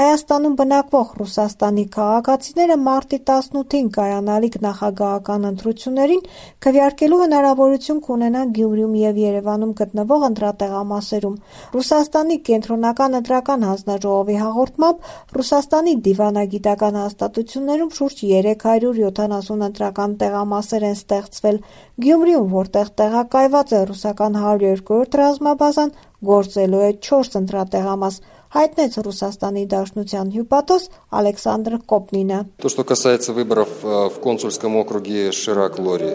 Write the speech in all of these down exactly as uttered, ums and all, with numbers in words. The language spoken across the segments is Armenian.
Հայաստանում բնակվող Ռուսաստանի քաղաքացիները մարտի տասնութին կայանալիք նախագահական ընտրություններին քվեարկելու հնարավորություն կունենան Գյումրիում և Երևանում գտնվող ընտրատեղամասերում։ Ռուսաստանի կենտրոնական ընտրական հանձնաժողովի հաղորդմամբ Ռուսաստանի դիվանագիտական հաստատություններում շուրջ երեք հարյուր յոթանասուն ընտրական տեղամասեր են ստեղծվել։ Գյումրիում, որտեղ տեղակայված է ռուսական հարյուր երկրորդ ռազմաբազան, գործելու է չորս ընտրատեղամաս, հայտնեց Ռուսաստանի Դաշնության հյուպատոս Ալեքսանդր Կոպնինը։ То, что касается выборов в консульском округе Ширак-Лори,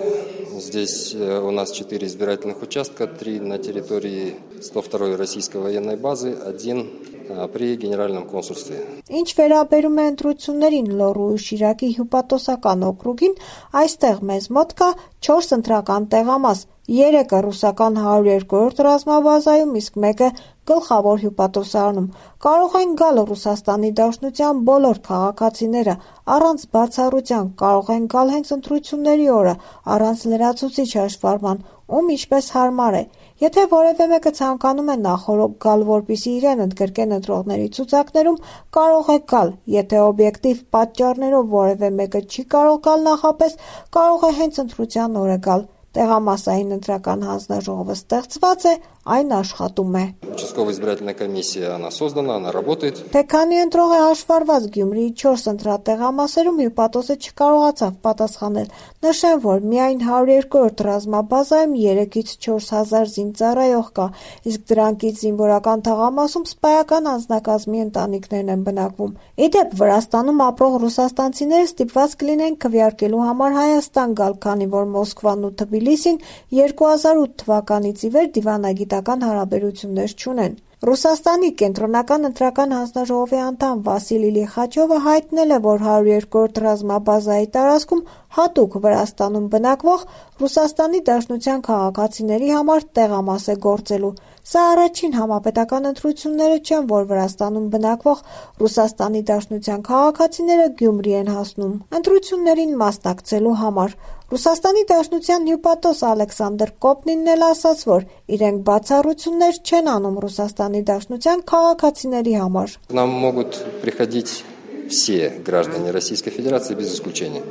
здесь у нас четыре избирательных участка, три на территории сто второй российской военной базы, один при генеральном консульстве. Ինչ վերաբերում է ընտրություններին Լոռու ու Շիրակի հյուպատոսական օկրուգին, այստեղ մեզ մոտ կա չորս ընտրական տեղամաս, երեքը ռուսական հարյուր երկրորդ ռազմաբազայում, իսկ մեկը գլխավոր հյուպատոսարանում։ Կարող են գալ Ռուսաստանի Դաշնության բոլոր քաղաքացիները, առանց բացառության, կարող են գալ հենց ընտրությունների օրը, առանց լրացուցիչ հաշվառման, ում ինչպես հարմար է։ Եթե որևէ մեկը ցանկանում է նախօրոք գալ, որպեսզի իրեն ընդգրկեն ընտրողների ցուցակներում, կարող է գալ։ Եթե օբյեկտիվ պատճառներով որևէ մեկը չի կարող գալ նախապես, կարող է հենց ընտրության օրը գալ։ Տեղամասային ընտրական հանձնաժողովը ստեղծված է, այն աշխատում է։ Участковая избирательная комиссия, она создана, она работает. Թե քանի ընտրող է հաշվառված Գյումրիի չորս ընտրատեղամասերում, հյուպատոսը չկարողացավ պատասխանել։ Նշեմ, որ միայն հարյուր երկրորդ ռազմաբազայում երեքից չորս հազար զինծառայող կա, իսկ դրանքից զինվորական թաղամասում սպայական անձնակազմի ընտանիքներն են բնակվում։ Ի դեպ, Վրաստանում ապրող ռուսաստանցիները ստիպված կլինեն քվեարկելու համար Հայաստան գալ, քանի որ Մոսկվան ու Թբիլիսին երկու հազար ութ թվականից ի վեր դիվանագիտական հարաբերություններ չունեն։ Ռուսաստանի կենտրոնական ընտրական հանձնաժողովի անդամ Վասիլի Լիխաչովը հայտնել է, որ հարյուր երկրորդ ռազմաբազայի տարածքում հատուկ Վրաստանում բնակվող Ռուսաստանի Դաշնության քաղաքացիների համար տեղամաս է գործելու։ Սա առաջին համապետական ընտրությունները չեն, որ Վրաստանում բնակվող Ռուսաստանի Դաշնության քաղաքացիները Գյումրի են հասնում ընտրություններին մասնակցելու համար։ Ռուսաստանի Դաշնության հյուպատոս Ալեքսանդր Կոպնինն էլ ասաց, որ իրենք բացառություններ չեն անում Ռուսաստանի Դաշնության քաղաքացիների համար։ Нам могут приходить все граждане Российской Федерации без исключения.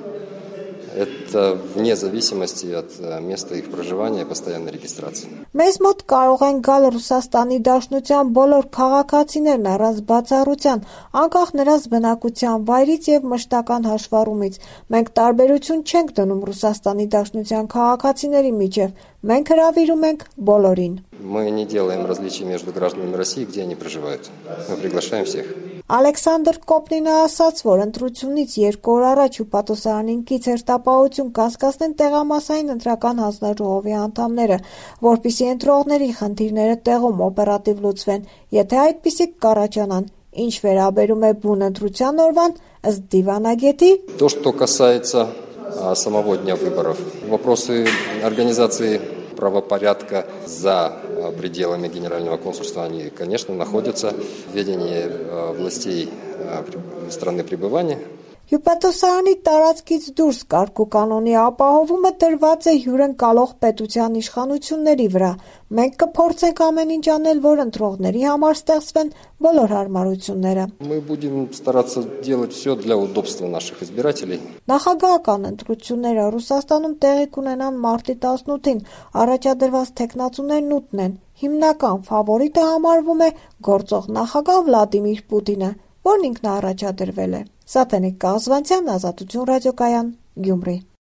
Это вне зависимости от места их проживания и постоянной регистрации. Մեզ մոտ կարող են գալ Ռուսաստանի Դաշնության բոլոր քաղաքացիներն առանց բացառության, անկախ նրանց բնակության վայրից եւ մշտական հաշվառումից։ Մենք տարբերություն չենք դնում Ռուսաստանի Դաշնության քաղաքացիների միջև։ Մենք հրավիրում ենք բոլորին։ Мы не делаем различий между гражданами России, где они проживают. Мы приглашаем всех. Ալեքսանդր Կոպնինը ասաց, որ ընտրությունից երկու օր առաջ հյուպատոսարանին կից հերթապահություն կասկածեն տեղամասային ընտրական հանձնաժողովի անդամները, որպեսզի ընտրողների խնդիրները տեղում օպերատիվ լուծվեն, եթե այդպիսիք կառաջանան։ Ինչ վերաբերում է բուն ընտրության օրվան, ըստ դիվանագետի, То, что касается самого дня выборов, вопросы организации правопорядка за пределами Генерального консульства, они, конечно, находятся в ведении властей страны пребывания. Հյուպատոսարանի տարածքից դուրս կարգ ու կանոնի ապահովումը տրված է հյուրընկալող պետության իշխանությունների վրա։ Մենք կփորձենք ամեն ինչ անել, որ ընտրողների համար ստեղծվեն բոլոր հարմարությունները։ Мы будем стараться делать все для удобства наших избирателей. Նախագահական ընտրությունները Ռուսաստանում տեղի կունենան մարտի տասնութին, առաջադրված թեկնածուներն ութն են։ Հիմնական ֆավորիտը համարվում է գործող նախագահ Վլադիմիր Պուտինը, որն ինքնաառաջադրվել է։ Սաթենիկ Կաղզվանցյան, Ազատություն ռադիոկայան, Գյումրի։